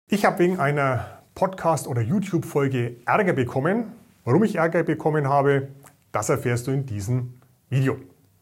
Ich habe wegen einer Podcast- oder YouTube-Folge Ärger bekommen. Warum ich Ärger bekommen habe, das erfährst du in diesem Video.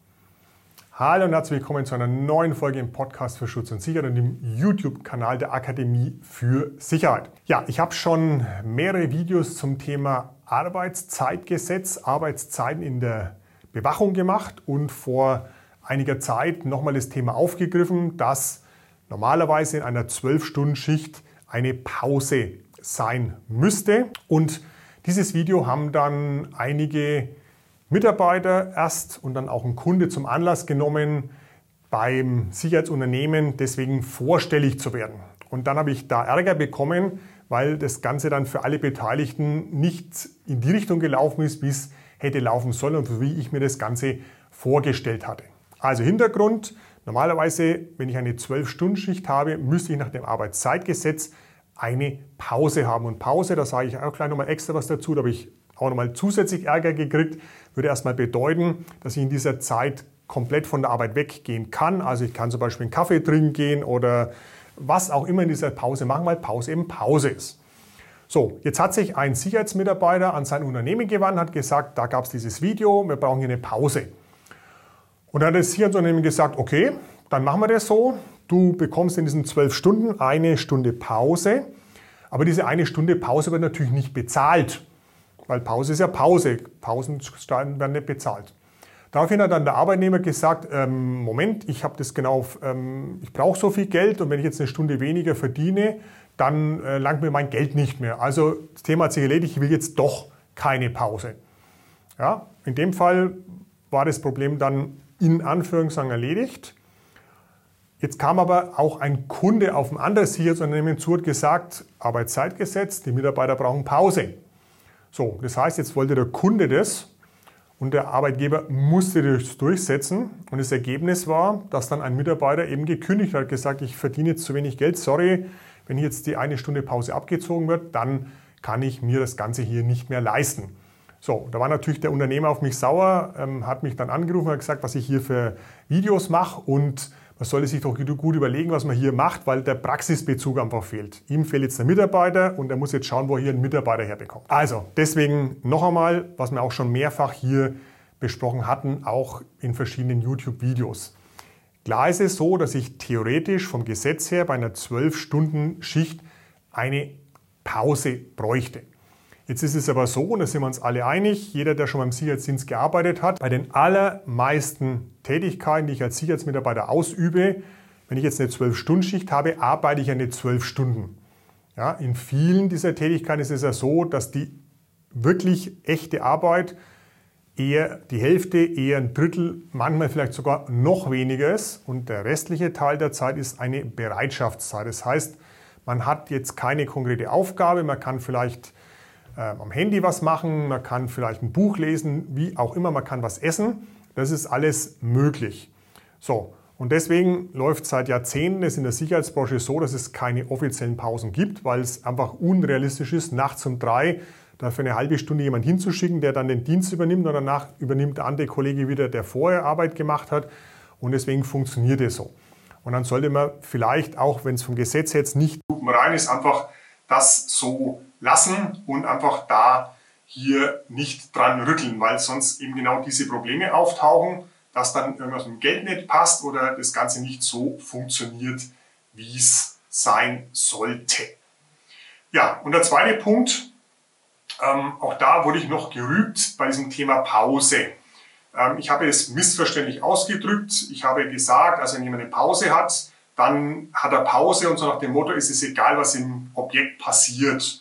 Hallo und herzlich willkommen zu einer neuen Folge im Podcast für Schutz und Sicherheit und im YouTube-Kanal der Akademie für Sicherheit. Ja, ich habe schon mehrere Videos zum Thema Arbeitszeitgesetz, Arbeitszeiten in der Bewachung gemacht und vor einiger Zeit nochmal das Thema aufgegriffen, dass normalerweise in einer 12-Stunden-Schicht eine Pause sein müsste. Und dieses Video haben dann einige Mitarbeiter erst und dann auch ein Kunde zum Anlass genommen, beim Sicherheitsunternehmen deswegen vorstellig zu werden. Und dann habe ich da Ärger bekommen, weil das Ganze dann für alle Beteiligten nicht in die Richtung gelaufen ist, wie es hätte laufen sollen und wie ich mir das Ganze vorgestellt hatte. Also Hintergrund: Normalerweise, wenn ich eine 12-Stunden-Schicht habe, müsste ich nach dem Arbeitszeitgesetz eine Pause haben. Und Pause, da sage ich auch gleich nochmal extra was dazu, da habe ich auch nochmal zusätzlich Ärger gekriegt, würde erstmal bedeuten, dass ich in dieser Zeit komplett von der Arbeit weggehen kann. Also ich kann zum Beispiel einen Kaffee trinken gehen oder was auch immer in dieser Pause machen, weil Pause eben Pause ist. So, jetzt hat sich ein Sicherheitsmitarbeiter an sein Unternehmen gewandt, hat gesagt, da gab es dieses Video, wir brauchen hier eine Pause. Und dann hat das Sicherheitsunternehmen gesagt, okay, dann machen wir das so. Du bekommst in diesen 12 Stunden eine Stunde Pause. Aber diese eine Stunde Pause wird natürlich nicht bezahlt. Weil Pause ist ja Pause. Pausenstunden werden nicht bezahlt. Daraufhin hat dann der Arbeitnehmer gesagt, Moment, ich habe das genau, ich brauche so viel Geld und wenn ich jetzt eine Stunde weniger verdiene, dann langt mir mein Geld nicht mehr. Also das Thema hat sich erledigt, ich will jetzt doch keine Pause. Ja, in dem Fall war das Problem dann in Anführungszeichen erledigt. Jetzt kam aber auch ein Kunde auf ein anderes Sicherheitsunternehmen zu und hat gesagt, Arbeitszeitgesetz, die Mitarbeiter brauchen Pause. So, das heißt, jetzt wollte der Kunde das und der Arbeitgeber musste das durchsetzen. Und das Ergebnis war, dass dann ein Mitarbeiter eben gekündigt hat, gesagt, ich verdiene jetzt zu wenig Geld, sorry, wenn jetzt die eine Stunde Pause abgezogen wird, dann kann ich mir das Ganze hier nicht mehr leisten. So, da war natürlich der Unternehmer auf mich sauer, hat mich dann angerufen und hat gesagt, was ich hier für Videos mache und man sollte sich doch gut überlegen, was man hier macht, weil der Praxisbezug einfach fehlt. Ihm fehlt jetzt der Mitarbeiter und er muss jetzt schauen, wo er hier einen Mitarbeiter herbekommt. Also, deswegen noch einmal, was wir auch schon mehrfach hier besprochen hatten, auch in verschiedenen YouTube-Videos. Klar ist es so, dass ich theoretisch vom Gesetz her bei einer 12-Stunden-Schicht eine Pause bräuchte. Jetzt ist es aber so, und da sind wir uns alle einig, jeder, der schon beim Sicherheitsdienst gearbeitet hat, bei den allermeisten Tätigkeiten, die ich als Sicherheitsmitarbeiter ausübe, wenn ich jetzt eine 12-Stunden-Schicht habe, arbeite ich eine 12 Stunden. Ja, in vielen dieser Tätigkeiten ist es ja so, dass die wirklich echte Arbeit eher die Hälfte, eher ein Drittel, manchmal vielleicht sogar noch weniger ist und der restliche Teil der Zeit ist eine Bereitschaftszeit. Das heißt, man hat jetzt keine konkrete Aufgabe, man kann vielleicht am Handy was machen, man kann vielleicht ein Buch lesen, wie auch immer, man kann was essen. Das ist alles möglich. So, und deswegen läuft seit Jahrzehnten es in der Sicherheitsbranche so, dass es keine offiziellen Pausen gibt, weil es einfach unrealistisch ist, nachts um 3 da für eine halbe Stunde jemand hinzuschicken, der dann den Dienst übernimmt und danach übernimmt der andere Kollege wieder, der vorher Arbeit gemacht hat. Und deswegen funktioniert es so. Und dann sollte man vielleicht auch, wenn es vom Gesetz jetzt nicht rein ist, einfach das so lassen und einfach da hier nicht dran rütteln, weil sonst eben genau diese Probleme auftauchen, dass dann irgendwas mit dem Geld nicht passt oder das Ganze nicht so funktioniert, wie es sein sollte. Ja, und der zweite Punkt, auch da wurde ich noch gerügt bei diesem Thema Pause. Ich habe es missverständlich ausgedrückt. Ich habe gesagt, also wenn jemand eine Pause hat, dann hat er Pause und so nach dem Motto, ist es egal, was im Objekt passiert.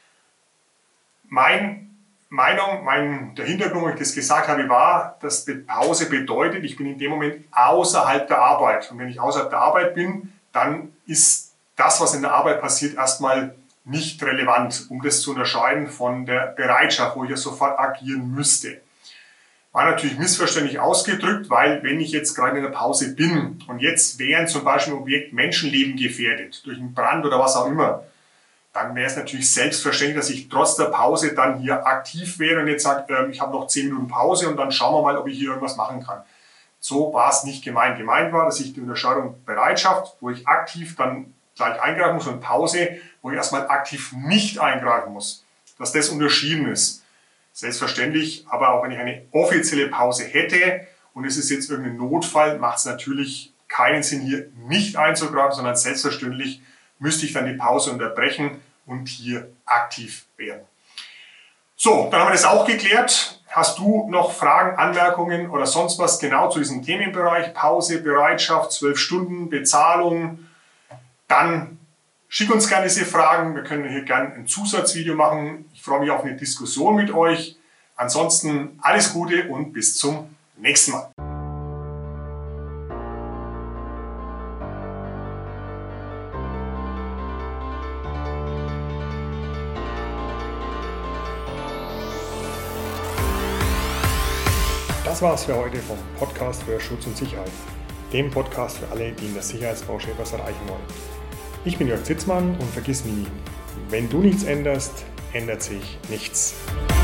Der Hintergrund, wo ich das gesagt habe, war, dass Pause bedeutet, ich bin in dem Moment außerhalb der Arbeit. Und wenn ich außerhalb der Arbeit bin, dann ist das, was in der Arbeit passiert, erstmal nicht relevant, um das zu unterscheiden von der Bereitschaft, wo ich ja sofort agieren müsste. War natürlich missverständlich ausgedrückt, weil wenn ich jetzt gerade in der Pause bin und jetzt wären zum Beispiel im Objekt Menschenleben gefährdet, durch einen Brand oder was auch immer, dann wäre es natürlich selbstverständlich, dass ich trotz der Pause dann hier aktiv wäre und jetzt sage, ich habe noch 10 Minuten Pause und dann schauen wir mal, ob ich hier irgendwas machen kann. So war es nicht gemeint. Gemeint war, dass ich die Unterscheidung Bereitschaft, wo ich aktiv dann gleich eingreifen muss, und Pause, wo ich erstmal aktiv nicht eingreifen muss, dass das unterschieden ist. Selbstverständlich, aber auch wenn ich eine offizielle Pause hätte und es ist jetzt irgendein Notfall, macht es natürlich keinen Sinn, hier nicht einzugreifen, sondern selbstverständlich müsste ich dann die Pause unterbrechen und hier aktiv werden. So, dann haben wir das auch geklärt. Hast du noch Fragen, Anmerkungen oder sonst was genau zu diesem Themenbereich? Pause, Bereitschaft, 12 Stunden, Bezahlung. Dann schick uns gerne diese Fragen. Wir können hier gerne ein Zusatzvideo machen. Ich freue mich auf eine Diskussion mit euch. Ansonsten alles Gute und bis zum nächsten Mal. Das war's für heute vom Podcast für Schutz und Sicherheit, dem Podcast für alle, die in der Sicherheitsbranche etwas erreichen wollen. Ich bin Jörg Zitzmann und vergiss nie, wenn du nichts änderst, ändert sich nichts.